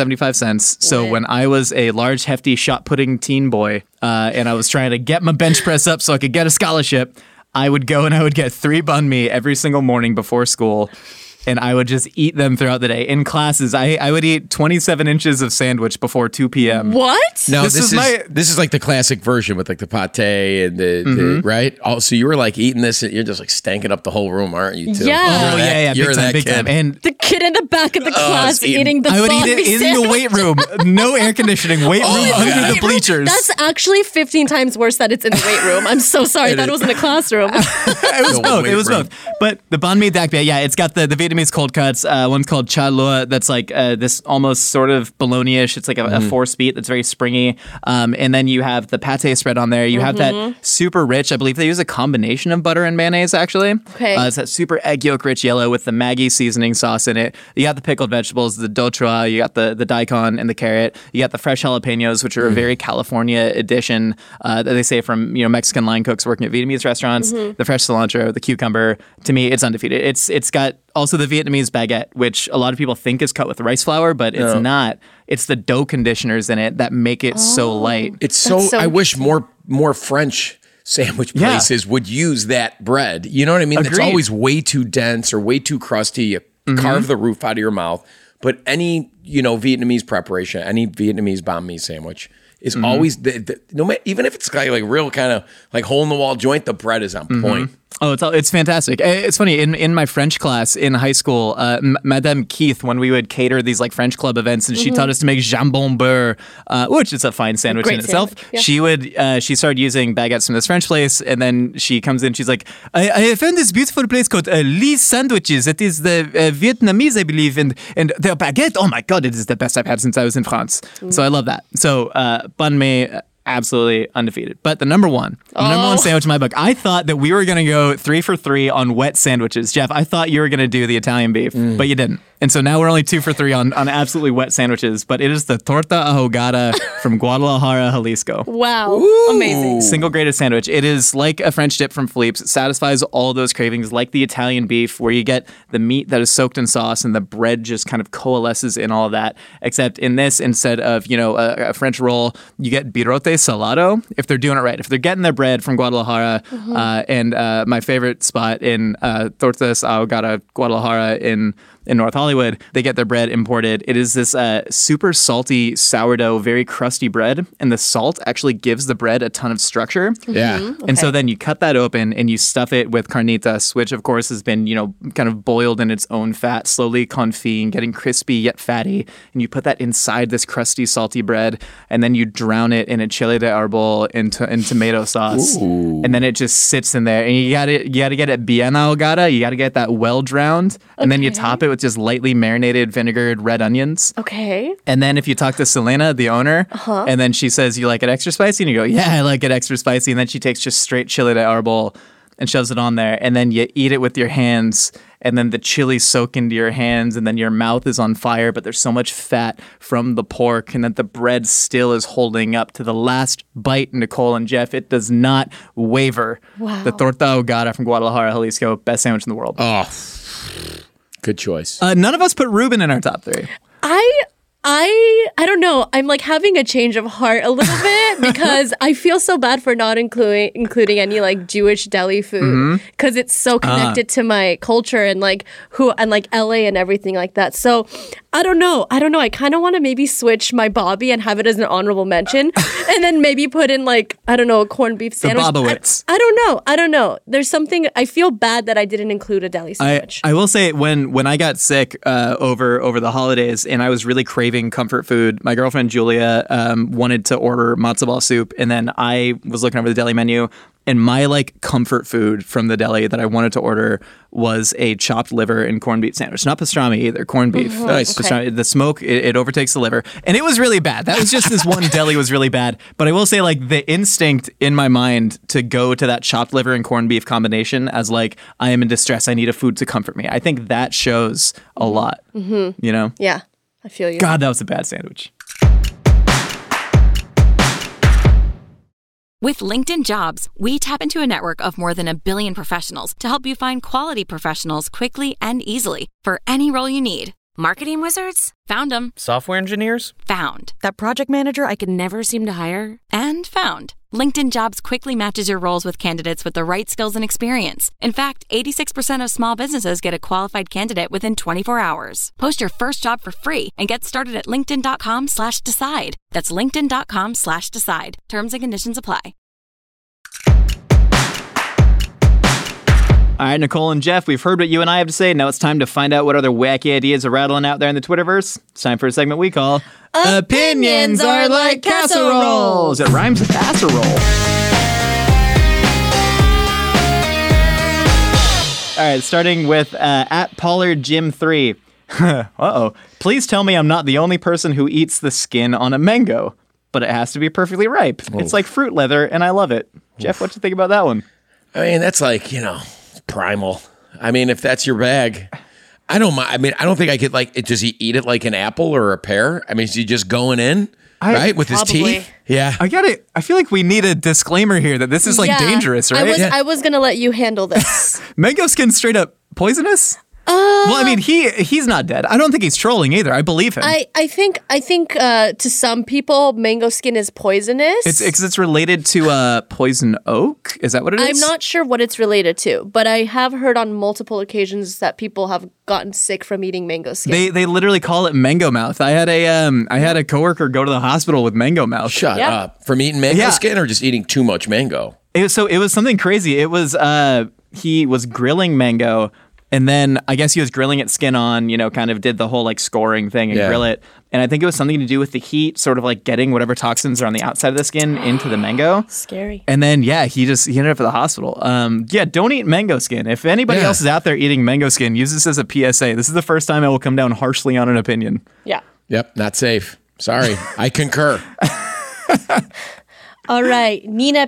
S2: $2.75. So when I was a large, hefty shot pudding teen boy, and I was trying to get my bench press up so I could get a scholarship, I would go and I would get 3 banh mi every single morning before school. And I would just eat them throughout the day. In classes, I would eat 27 inches of sandwich before 2 p.m.
S4: What?
S6: No, this is like the classic version with like the pate and the right? Oh, so you were like eating this and you're just like stanking up the whole room, aren't you? Too?
S4: Yeah.
S6: You're that
S2: big
S6: kid.
S2: Time. And
S4: the kid in the back of the class eating the
S2: I would eat it in
S4: sandwich.
S2: the weight room. No air condiing. Weight room under the bleachers.
S4: That's actually 15 times worse that it's in the weight room. I'm so sorry. That was in a classroom.
S2: It was both. It was both. But the banh mi dak bia, it's got the Vietnamese cold cuts. One's called cha lua. That's like this almost sort of bologna-ish. It's like a force beet that's very springy. And then you have the pate spread on there. You have that super rich. I believe they use a combination of butter and mayonnaise, actually.
S4: Okay.
S2: It's that super egg yolk rich yellow with the Maggi seasoning sauce in it. You got the pickled vegetables, the dochua. You got the daikon and the carrot. You got the fresh jalapenos, which are a very California addition that they say from Mexican line cooks working at Vietnamese restaurants. The fresh cilantro, the cucumber. To me, it's undefeated. It's got also the Vietnamese baguette, which a lot of people think is cut with rice flour, but it's not. It's the dough conditioners in it that make it so light.
S6: It's so I wish more French sandwich places would use that bread. You know what I mean?
S2: Agreed.
S6: It's always way too dense or way too crusty. You carve the roof out of your mouth. But any, Vietnamese preparation, any Vietnamese banh mi sandwich is always no matter, even if it's like real kind of like hole in the wall joint, the bread is on point.
S2: Oh, it's fantastic. It's funny, in my French class in high school, Madame Keith, when we would cater these like French club events, and she taught us to make jambon beurre, which is a fine sandwich in itself. Yeah. She started using baguettes from this French place, and then she comes in, she's like, I found this beautiful place called Lee's Sandwiches. It is the Vietnamese, I believe, and their baguette, oh my God, it is the best I've had since I was in France. So I love that. So banh mi, absolutely undefeated. But the number one sandwich in my book, I thought that we were going to go 3 for 3 on wet sandwiches. Jeff, I thought you were going to do the Italian beef, but you didn't. And so now we're only 2 for 3 on absolutely wet sandwiches, but it is the torta ahogada from Guadalajara, Jalisco.
S4: Wow. Amazing.
S2: Single grated sandwich. It is like a French dip from Philippe's. It satisfies all those cravings like the Italian beef, where you get the meat that is soaked in sauce and the bread just kind of coalesces in all of that. Except in this, instead of, a French roll, you get birote salado, if they're doing it right. If they're getting their bread from Guadalajara, and my favorite spot in Tortas Ahogada Guadalajara in North Hollywood, they get their bread imported. It is this super salty sourdough, very crusty bread, and the salt actually gives the bread a ton of structure.
S6: Yeah.
S2: And so then you cut that open and you stuff it with carnitas, which of course has been, kind of boiled in its own fat, slowly confit, getting crispy yet fatty. And you put that inside this crusty, salty bread, and then you drown it in a chile de arbol in tomato sauce.
S6: Ooh.
S2: And then it just sits in there. And you gotta get it bien ahogada. You gotta get that well drowned. And then you top it with just lightly marinated vinegared red onions.
S4: Okay.
S2: And then if you talk to Selena, the owner, and then she says, you like it extra spicy? And you go, yeah, I like it extra spicy. And then she takes just straight chile de arbol and shoves it on there. And then you eat it with your hands. And then the chili soak into your hands. And then your mouth is on fire. But there's so much fat from the pork. And that the bread still is holding up to the last bite, Nicole and Jeff. It does not waver.
S4: Wow.
S2: The torta ahogada from Guadalajara, Jalisco, best sandwich in the world.
S6: Oh, good choice.
S2: None of us put Reuben in our top 3.
S4: I don't know. I'm like having a change of heart a little bit because I feel so bad for not including any like Jewish deli food because it's so connected to my culture and like LA and everything like that. So I don't know. I kind of want to maybe switch my Bobby and have it as an honorable mention and then maybe put in like, I don't know, a corned beef sandwich.
S2: The Bobowitz.
S4: I don't know. There's something, I feel bad that I didn't include a deli sandwich.
S2: I will say when I got sick over the holidays and I was really craving comfort food, my girlfriend Julia wanted to order matzo ball soup, and then I was looking over the deli menu, and my like comfort food from the deli that I wanted to order was a chopped liver and corned beef sandwich. Not pastrami either, corned beef.
S6: Nice.
S2: Pastrami, the smoke, it overtakes the liver. And it was really bad. That was just this one deli was really bad. But I will say like the instinct in my mind to go to that chopped liver and corned beef combination as like, I am in distress, I need a food to comfort me. I think that shows a lot,
S4: Yeah, I feel you.
S2: God, that was a bad sandwich.
S7: With LinkedIn Jobs, we tap into a network of more than 1 billion professionals to help you find quality professionals quickly and easily for any role you need. Marketing wizards? Found them.
S5: Software engineers?
S7: Found. That project manager I could never seem to hire? And found. LinkedIn Jobs quickly matches your roles with candidates with the right skills and experience. In fact, 86% of small businesses get a qualified candidate within 24 hours. Post your first job for free and get started at linkedin.com/decide. That's linkedin.com/decide. Terms and conditions apply.
S2: All right, Nicole and Jeff, we've heard what you and I have to say. Now it's time to find out what other wacky ideas are rattling out there in the Twitterverse. It's time for a segment we call Opinions Are Like Casseroles. It rhymes with casserole. All right, starting with at Pollard Jim 3. Uh-oh. Please tell me I'm not the only person who eats the skin on a mango, but it has to be perfectly ripe. Oof. It's like fruit leather, and I love it. Jeff, what do you think about that one?
S6: I mean, that's like, primal. I mean, if that's your bag, I don't mind. I mean, I don't think I could does he eat it like an apple or a pear? I mean, is he just going in, right? With his teeth? Yeah.
S2: I feel like we need a disclaimer here that this is dangerous, right?
S4: I was going to let you handle this.
S2: Mango skin straight up poisonous? Well, I mean, he's not dead. I don't think he's trolling either. I believe him.
S4: I think to some people, mango skin is poisonous.
S2: It's related to poison oak. Is that what it is?
S4: I'm not sure what it's related to, but I have heard on multiple occasions that people have gotten sick from eating mango skin.
S2: They literally call it mango mouth. I had a coworker go to the hospital with mango mouth.
S6: Shut up. From eating mango skin or just eating too much mango?
S2: It was something crazy. It was he was grilling mango. And then I guess he was grilling it skin on, kind of did the whole like scoring thing and grill it. And I think it was something to do with the heat, sort of like getting whatever toxins are on the outside of the skin into the mango.
S4: Scary.
S2: And then, he ended up at the hospital. Don't eat mango skin. If anybody else is out there eating mango skin, use this as a PSA. This is the first time I will come down harshly on an opinion.
S4: Yeah.
S6: Yep, not safe. Sorry. I concur.
S4: All right. Nina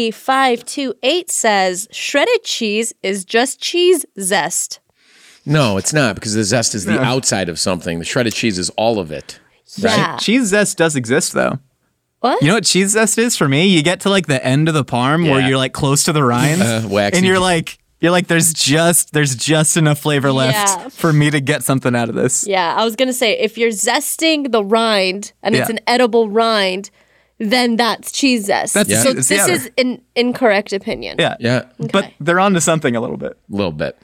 S4: P528 says, shredded cheese is just cheese zest.
S6: No, it's not, because the zest is the outside of something. The shredded cheese is all of it. Right?
S4: Yeah.
S2: Cheese zest does exist, though.
S4: What?
S2: You know what cheese zest is for me? You get to like the end of the parm where you're like close to the rinds,
S6: waxy.
S2: and you're like, there's just enough flavor left for me to get something out of this.
S4: Yeah, I was going to say, if you're zesting the rind and it's an edible rind, then that's cheese zest. So this is an incorrect opinion.
S2: Yeah.
S6: Yeah.
S4: Okay.
S2: But they're onto something a little bit.
S6: A little bit.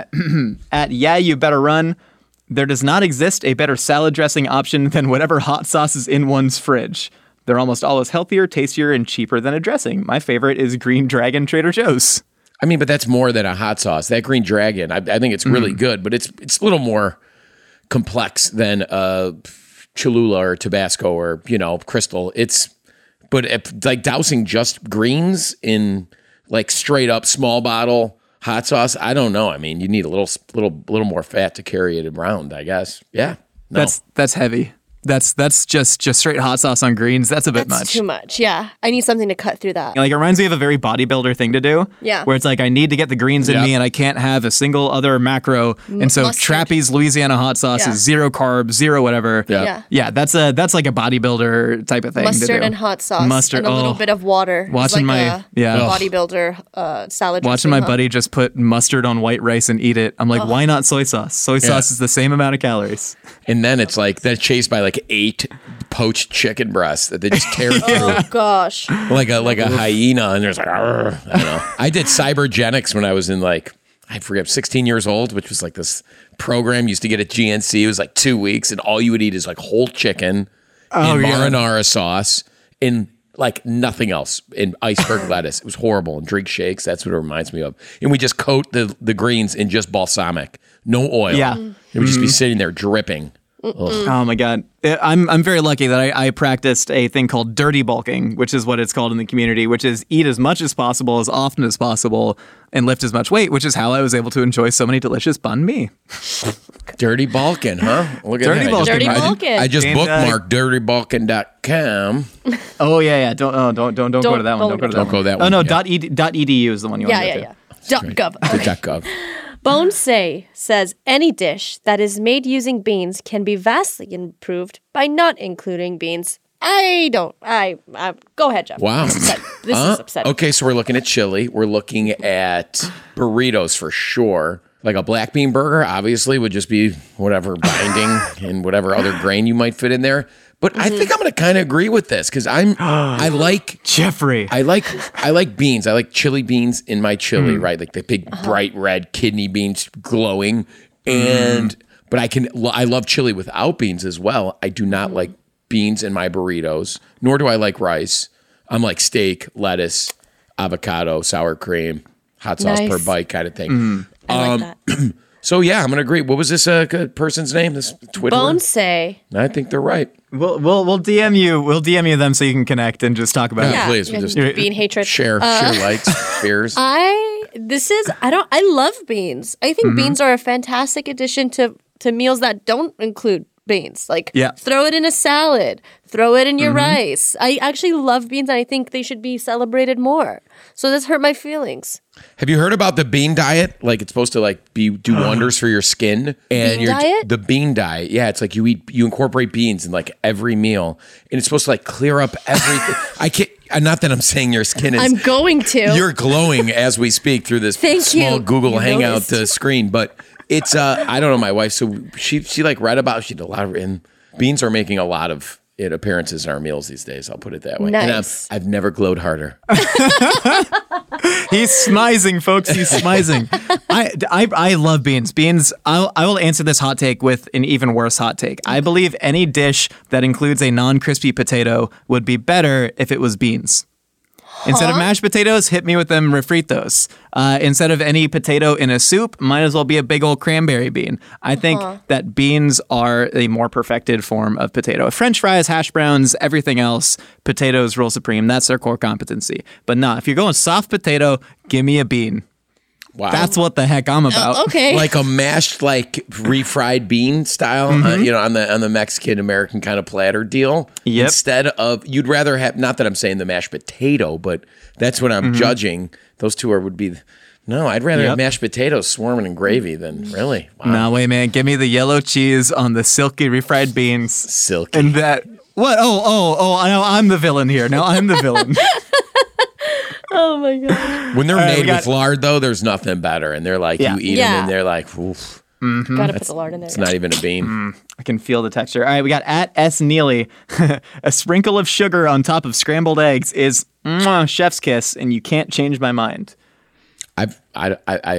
S2: At You Better Run, there does not exist a better salad dressing option than whatever hot sauce is in one's fridge. They're almost always healthier, tastier, and cheaper than a dressing. My favorite is Green Dragon Trader Joe's.
S6: I mean, but that's more than a hot sauce. That Green Dragon, I think it's really good, but it's a little more complex than Cholula or Tabasco or, Crystal. But like dousing just greens in like straight up small bottle hot sauce, I don't know. I mean, you need a little more fat to carry it around, I guess. Yeah. No.
S2: That's heavy. That's just straight hot sauce on greens. That's a bit much.
S4: Too much. Yeah. I need something to cut through that.
S2: Like, it reminds me of a very bodybuilder thing to do.
S4: Yeah.
S2: Where it's like, I need to get the greens in me and I can't have a single other macro. And so
S4: Mustard.
S2: Trappy's Louisiana hot sauce is 0 carbs, 0 whatever.
S4: Yeah.
S2: Yeah, that's like a bodybuilder type of thing.
S4: Mustard
S2: to do.
S4: and hot sauce.
S2: Mustard.
S4: And a little bit of water.
S2: Watching
S4: a bodybuilder salad dressing.
S2: Watching my buddy just put mustard on white rice and eat it. I'm like, why not soy sauce? Soy sauce is the same amount of calories.
S6: And then it's like they're chased by like 8 poached chicken breasts that they just tear through.
S4: Oh gosh.
S6: Like a hyena, and there's like, I don't know. I did Cybergenics when I was in I forget, 16 years old, which was like this program you used to get at GNC. It was like 2 weeks, and all you would eat is like whole chicken and marinara sauce and like nothing else, and iceberg lettuce. It was horrible, and drink shakes. That's what it reminds me of. And we just coat the greens in just balsamic, no oil.
S2: Yeah.
S6: It would just be sitting there dripping.
S2: Oh my God. I'm very lucky that I practiced a thing called dirty bulking, which is what it's called in the community, which is eat as much as possible, as often as possible, and lift as much weight, which is how I was able to enjoy so many delicious banh mi.
S6: Dirty Balkan, huh? Look at
S2: Dirty
S6: that.
S2: Balkan.
S4: Dirty Balkan.
S6: I just bookmarked dirtybalkan.com.
S2: Oh yeah. Don't go to that one. Don't go to that
S6: Don't
S2: one.
S6: go that
S2: Oh
S6: one.
S2: no, .edu is the one you want to go to.
S4: Yeah. .gov.
S6: .gov.
S4: Bonsai says any dish that is made using beans can be vastly improved by not including beans. Go ahead, Jeff.
S6: Wow.
S4: This is upsetting.
S6: Okay, so we're looking at chili. We're looking at burritos for sure. Like a black bean burger, obviously, would just be whatever binding and whatever other grain you might fit in there. But I think I'm going to kind of agree with this because I like
S2: Jeffrey.
S6: I like beans. I like chili beans in my chili, right? Like the big bright red kidney beans glowing. But I love chili without beans as well. I do not like beans in my burritos, nor do I like rice. I'm like steak, lettuce, avocado, sour cream, hot sauce per bite kind of thing.
S4: I like that.
S6: So yeah, I'm gonna agree. What was this person's name? This Twitter.
S4: Bonsai.
S6: I think they're right.
S2: We'll DM you. We'll DM you them so you can connect and just talk about it.
S4: Yeah,
S6: please. We'll just
S4: bean hatred.
S6: Share likes, fears.
S4: I love beans. I think beans are a fantastic addition to meals that don't include beans. Throw it in a salad, throw it in your rice. I actually love beans, and I think they should be celebrated more. So this hurt my feelings.
S6: Have you heard about the bean diet? Like it's supposed to do wonders for your skin. And the bean diet, yeah, it's like you incorporate beans in like every meal, and it's supposed to like clear up everything. I can't. Not that I'm saying your skin is.
S4: I'm going to.
S6: You're glowing as we speak through this small Google Hangout screen, but It's I don't know, my wife. So she like read about. She did a lot of, and beans are making a lot of appearances in our meals these days. I'll put it that way.
S4: Nice.
S6: And I've never glowed harder.
S2: He's smizing, folks. He's smizing. I love beans. Beans. I will answer this hot take with an even worse hot take. I believe any dish that includes a non-crispy potato would be better if it was beans. Instead of mashed potatoes, hit me with them refritos. Instead of any potato in a soup, might as well be a big old cranberry bean. I think that beans are a more perfected form of potato. French fries, hash browns, everything else, potatoes rule supreme. That's their core competency. But nah, if you're going soft potato, give me a bean.
S6: Wow.
S2: That's what the heck I'm about.
S4: Okay.
S6: Like a mashed, like refried bean style, on the Mexican American kind of platter deal.
S2: Yep.
S6: Instead of, you'd rather have, not that I'm saying the mashed potato, but that's what I'm judging. Those two would be, no, I'd rather have mashed potatoes swarming in gravy than really. Wow.
S2: No, wait, man. Give me the yellow cheese on the silky refried beans.
S6: Silky.
S2: And that, what? Oh, I know I'm the villain here. No, I'm the villain.
S4: Oh my God.
S6: When they're made with lard, though, there's nothing better. And they're like, you eat them and they're like, oof.
S4: Gotta put the lard in there.
S6: It's not even a bean.
S2: I can feel the texture. All right, we got at S. Neely. A sprinkle of sugar on top of scrambled eggs is chef's kiss, and you can't change my mind.
S6: I'll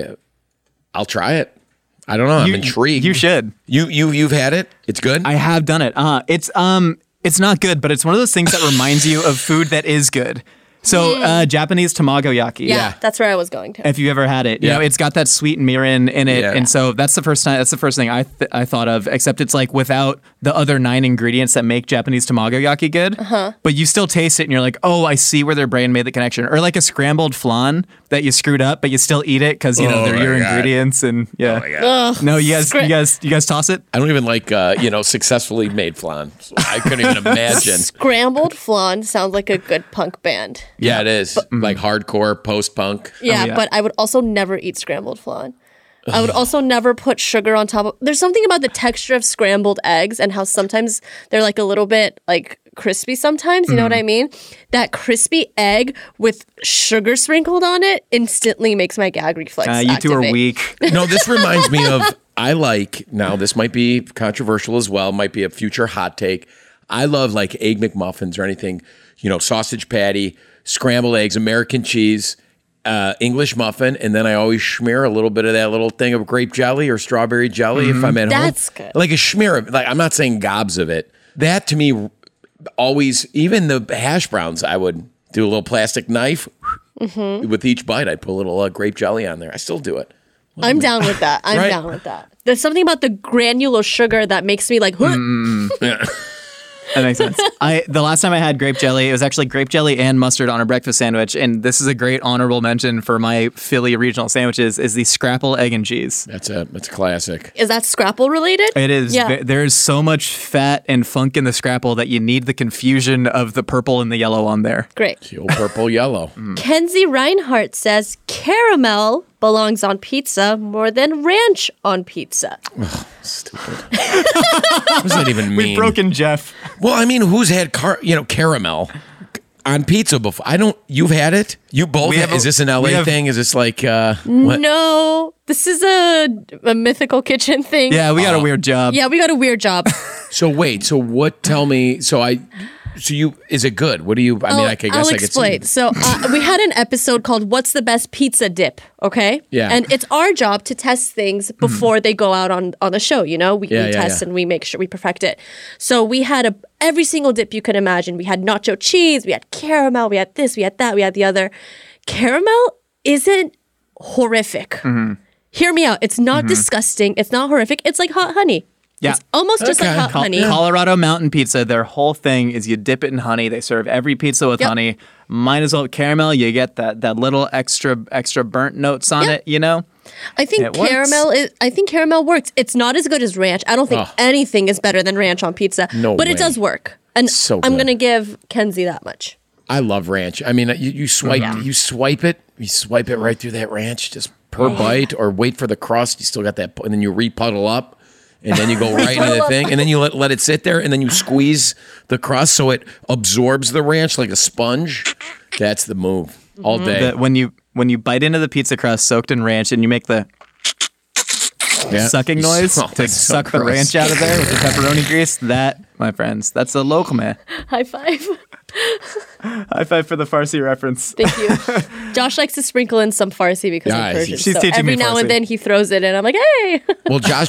S6: try it. I don't know. I'm intrigued.
S2: You should.
S6: You've had it? It's good?
S2: I have done it. It's not good, but it's one of those things that reminds you of food that is good. So Japanese tamagoyaki.
S4: Yeah, that's where I was going to.
S2: If you ever had it, you know, it's got that sweet mirin in it, and so that's the first thing I thought of. Except it's like without the other 9 ingredients that make Japanese tamagoyaki good. But you still taste it, and you're like, oh, I see where their brain made the connection. Or like a scrambled flan that you screwed up, but you still eat it because they're your ingredients, and
S6: Oh my God.
S2: No, you guys toss it.
S6: I don't even like successfully made flan. So I couldn't even imagine.
S4: Scrambled flan sounds like a good punk band.
S6: Yeah, it is. Like hardcore post-punk.
S4: Yeah, but I would also never eat scrambled flan. I would also never put sugar on top of. There's something about the texture of scrambled eggs and how sometimes they're like a little bit like crispy sometimes, you know what I mean? That crispy egg with sugar sprinkled on it instantly makes my gag reflex
S2: You two are weak.
S6: No, this reminds me of, now this might be controversial as well, might be a future hot take. I love like Egg McMuffins or anything, sausage patty, scrambled eggs, American cheese, English muffin, and then I always smear a little bit of that little thing of grape jelly or strawberry jelly if I'm at home.
S4: That's good.
S6: Like a smear of, like I'm not saying gobs of it. That to me always, even the hash browns, I would do a little plastic knife with each bite. I'd put a little grape jelly on there. I still do it.
S4: I'm down with that. I'm down with that. There's something about the granular sugar that makes me like,
S2: That makes sense. The last time I had grape jelly, it was actually grape jelly and mustard on a breakfast sandwich. And this is a great honorable mention for my Philly regional sandwiches is the Scrapple egg and cheese.
S6: That's a classic.
S4: Is that Scrapple related?
S2: It is. Yeah. There's so much fat and funk in the Scrapple that you need the confusion of the purple and the yellow on there.
S4: Great.
S6: The old purple, yellow.
S4: Kenzie Reinhardt says caramel belongs on pizza more than ranch on pizza.
S6: Ugh, stupid. What does that even mean?
S2: We've broken Jeff.
S6: Well, I mean, who's had caramel on pizza before? You've had it? You both have? Is this an LA thing? Is this like what?
S4: No, this is a mythical kitchen thing.
S2: Yeah, we got a weird job.
S4: Yeah, we got a weird job.
S6: So wait, tell me, is it good? What do you, I guess
S4: I'll
S6: I
S4: explain.
S6: could see.
S4: So we had an episode called What's the Best Pizza Dip, okay?
S6: Yeah.
S4: And it's our job to test things before they go out on the show, We test and we make sure we perfect it. So we had every single dip you could imagine. We had nacho cheese, we had caramel, we had this, we had that, we had the other. Caramel isn't horrific. Hear me out. It's not disgusting. It's not horrific. It's like hot honey.
S2: Yeah.
S4: It's almost just like hot honey.
S2: Colorado Mountain Pizza, their whole thing is you dip it in honey. They serve every pizza with honey. Might as well caramel. You get that little extra burnt notes on it,
S4: I think caramel works. It's not as good as ranch. I don't think anything is better than ranch on pizza.
S6: No
S4: but
S6: way.
S4: It does work. And
S6: so
S4: I'm
S6: good.
S4: going to give Kenzie that much.
S6: I love ranch. I mean, you swipe it right through that ranch just per bite, or wait for the crust. You still got that, and then you repuddle up. And then you go right into the thing, and then you let it sit there, and then you squeeze the crust so it absorbs the ranch like a sponge. That's the move all day.
S2: When you bite into the pizza crust soaked in ranch, and you make the sucking noise to suck the ranch out of there with the pepperoni grease. That, my friends, that's a lokme.
S4: High five.
S2: High five for the Farsi reference.
S4: Thank you. Josh likes to sprinkle in some Farsi because of Persian.
S2: She's
S4: so
S2: teaching me
S4: every now
S2: Farsi.
S4: and then he throws it in. I'm like, hey.
S6: Well, Josh,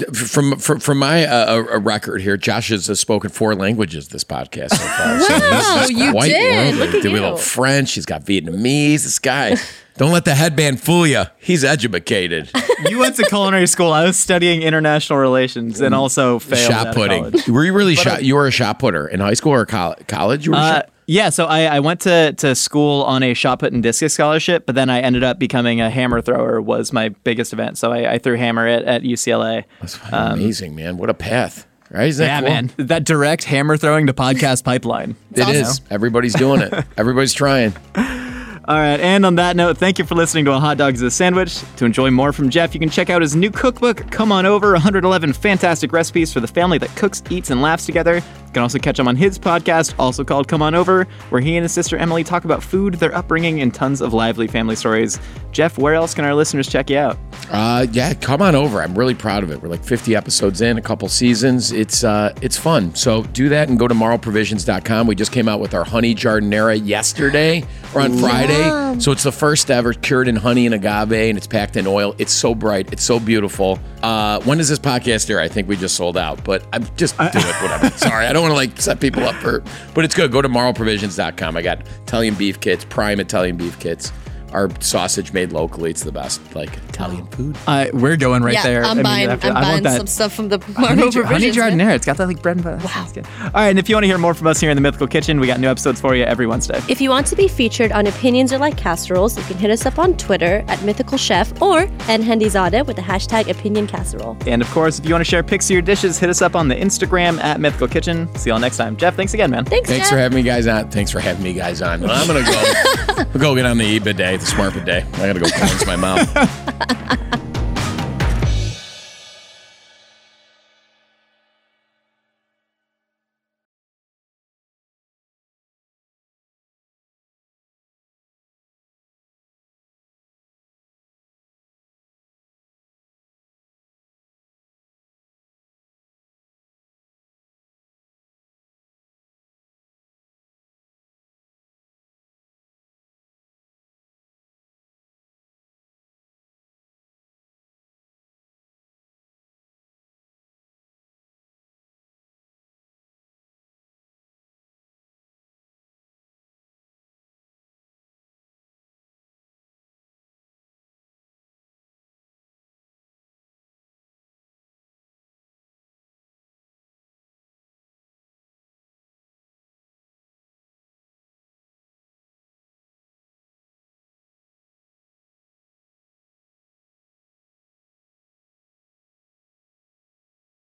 S6: from my record here, Josh has spoken 4 languages this podcast so far.
S4: Wow, you did. Look at
S6: Did a
S4: you.
S6: little French. He's got Vietnamese. This guy. Don't let the headband fool you. He's educated.
S2: You went to culinary school. I was studying international relations and also failed
S6: Shot
S2: out of
S6: putting.
S2: college.
S6: Were you really shot? You were a shot putter in high school or college? You were a shot?
S2: Yeah, so I went to school on a shot put and discus scholarship, but then I ended up becoming a hammer thrower was my biggest event. So I threw hammer at UCLA.
S6: That's amazing, man. What a path. Right? Isn't that cool?
S2: Man. That direct hammer throwing to podcast pipeline.
S6: It is. Everybody's doing it. Everybody's trying.
S2: All right, and on that note, thank you for listening to A Hot Dog is a Sandwich. To enjoy more from Jeff, you can check out his new cookbook, Come On Over, 111 fantastic recipes for the family that cooks, eats, and laughs together. You can also catch him on his podcast, also called Come On Over, where he and his sister Emily talk about food, their upbringing, and tons of lively family stories. Jeff, where else can our listeners check you out?
S6: Yeah, come on over. I'm really proud of it. We're like 50 episodes in, a couple seasons. It's fun. So do that and go to marlprovisions.com. We just came out with our honey jardinera yesterday or on Friday. So it's the first ever cured in honey and agave, and it's packed in oil. It's so bright. It's so beautiful. When does this podcast air? I think we just sold out, but I'm just do it, whatever. Sorry, I don't want to like set people up but it's good. Go to marlprovisions.com. I got Italian beef kits, prime Italian beef kits. Our sausage made locally. It's the best, like Italian food.
S2: We're going right there.
S4: I'm buying some stuff from the Marvel
S2: Honey jardinera. It's got that like bread and butter. Wow. Good. All right, and if you want to hear more from us here in the Mythical Kitchen, we got new episodes for you every Wednesday.
S4: If you want to be featured on Opinions Are Like Casseroles, you can hit us up on Twitter at Mythical Chef or @Handizadeh with the hashtag Opinion Casserole.
S2: And of course, if you want to share pics of your dishes, hit us up on the Instagram at Mythical Kitchen. See you all next time. Jeff, thanks again, man.
S4: Thanks
S6: for having me guys on. Thanks for having me guys on. Well, I'm gonna go get on the bidet, the smart bidet. I gotta go cleanse my mouth.